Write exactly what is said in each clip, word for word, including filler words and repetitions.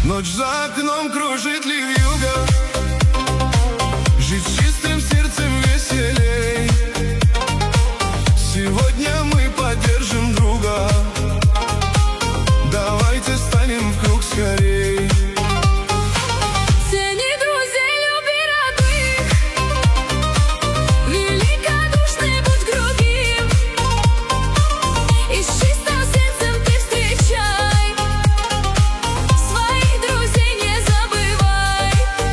Ночь за окном кружит ливьюга. Жить с чистым сердцем веселей. Сегодня мы поддержим друга. Давайте станем в круг скорей. Цени друзей, люби родных. Великодушный будь к другим. И с чистым сердцем ты встречай. Своих друзей не забывай.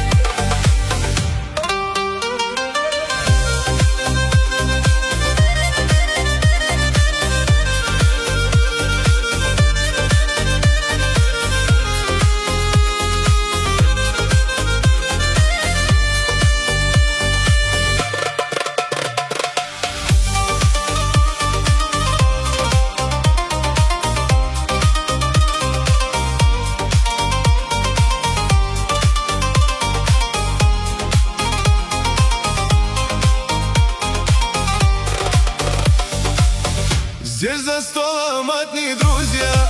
Здесь за столом одни друзья,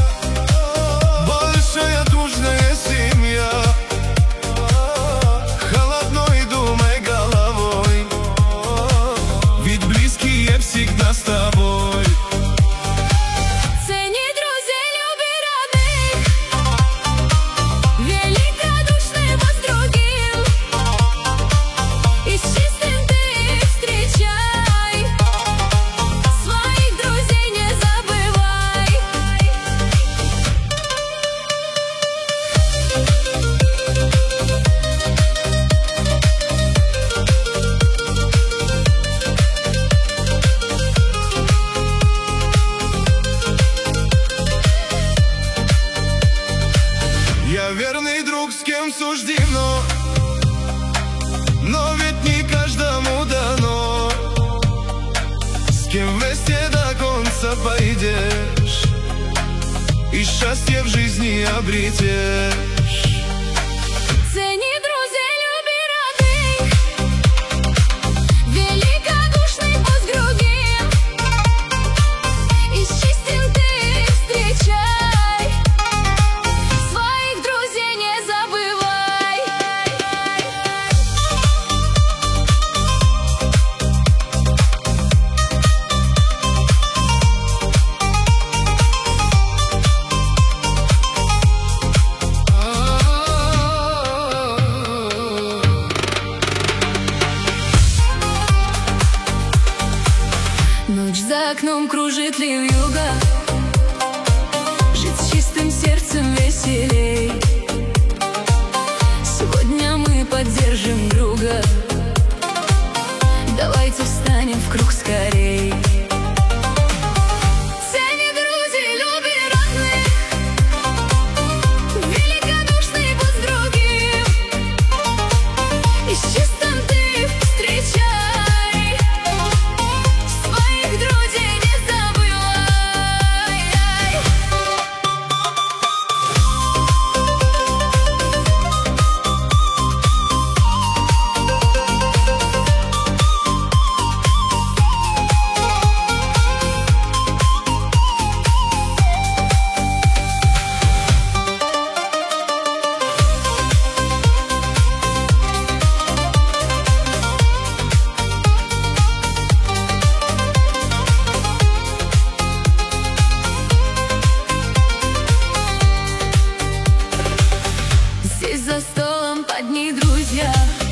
большая дружная семья. Холодной думай головой, ведь близкие всегда с тобой. Цени друзей, люби родных. Великодушный будь с другим. И с чистым ты их встречай. Своих друзей не забывай. Я верный друг, с кем суждено, но ведь не каждому дано. С кем вместе до конца пойдешь и счастье в жизни обретешь. Цени друзей, люби родных. Великодушный будь с другим. И с чистым ты их встречай. Своих друзей не забывай. Ночь за окном кружит ливьюга. Жить с чистым сердцем веселей. Сегодня мы поддержим друга. Давайте встанем в круг скорей. Цени друзей, люби родных. Великодушный будь с другим. И с чистым ты их встречай. Своих друзей не забывай. Здесь за столом одни друзья,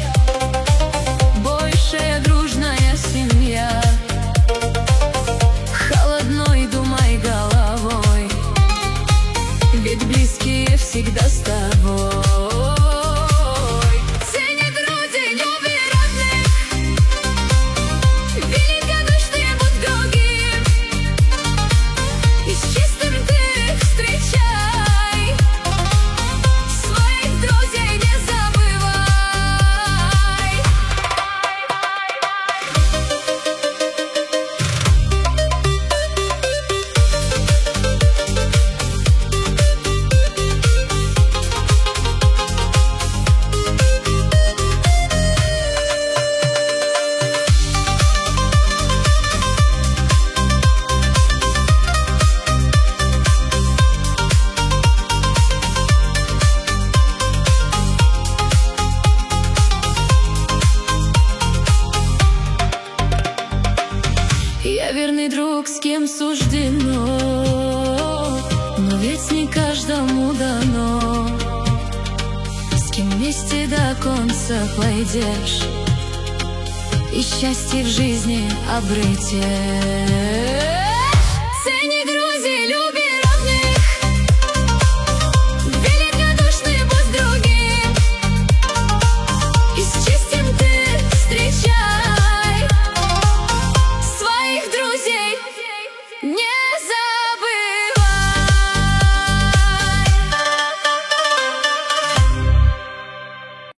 большая дружная семья. Холодной думай головой, ведь близкие всегда с тобой. Цени друзей, люби родных. Великодушный будь к другим. И с чистым ты их встречай. Своих друзей не забывай. суждено, но ведь не каждому дано. С кем вместе до конца пойдешь и счастье в жизни обретешь.